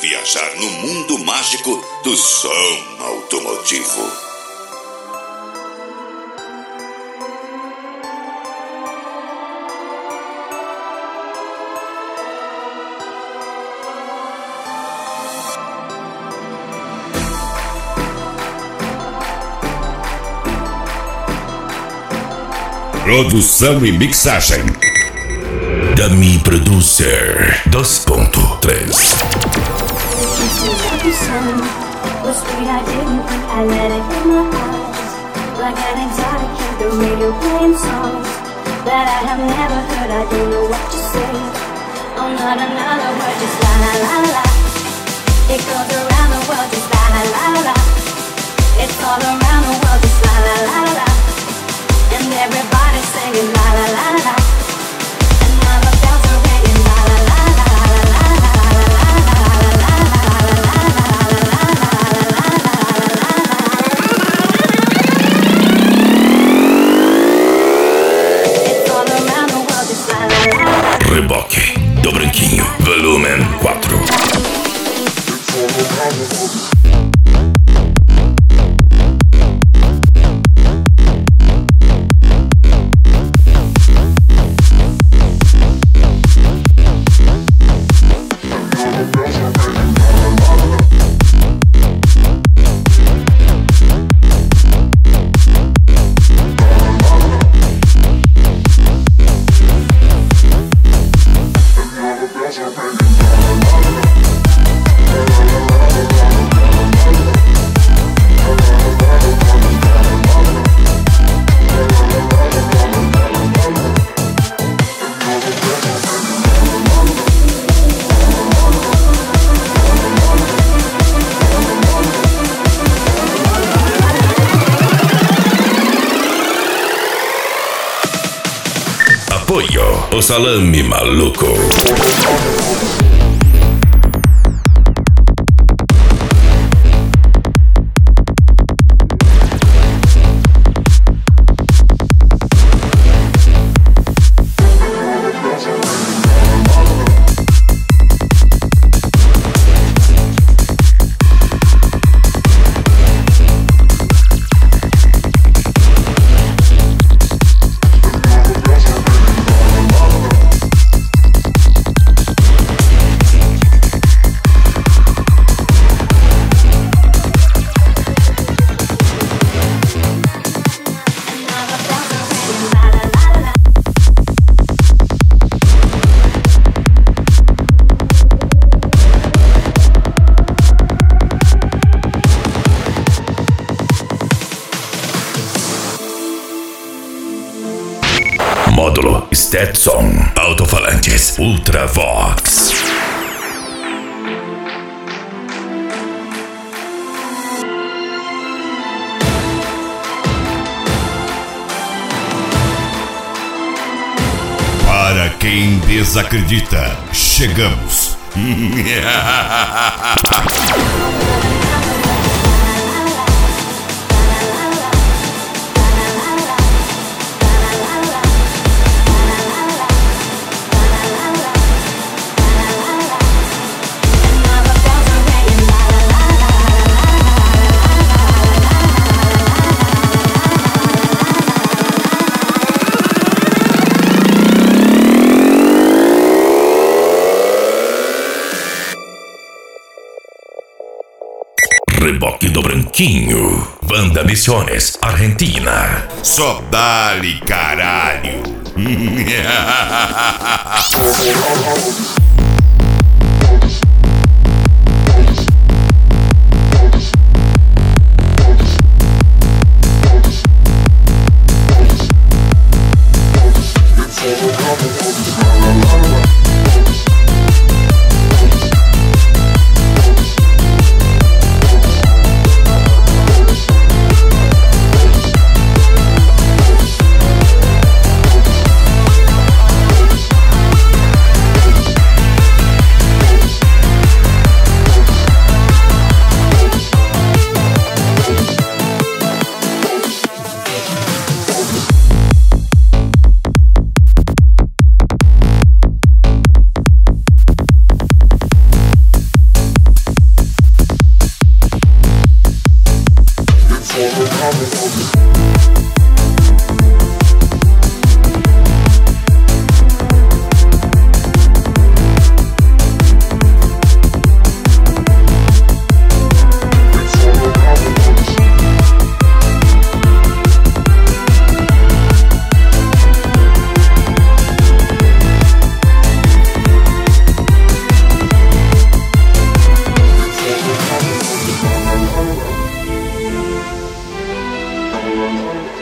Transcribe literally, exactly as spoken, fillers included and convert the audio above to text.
viajar no mundo mágico do som automotivo. Produção e mixagem Dummy Producer dois ponto três. And everybody's singing la la la la, and all the bells are ringing la la la la la la la. It's all around the world, just la la la la. Reboque do Branquinho, volume quatro. Apoio o Salame Maluco. Módulo Stetson, alto-falantes Ultravox. Para quem desacredita, chegamos. Reboque do Branquinho, Banda Misiones, Argentina. Só dá-lhe caralho. Thank you.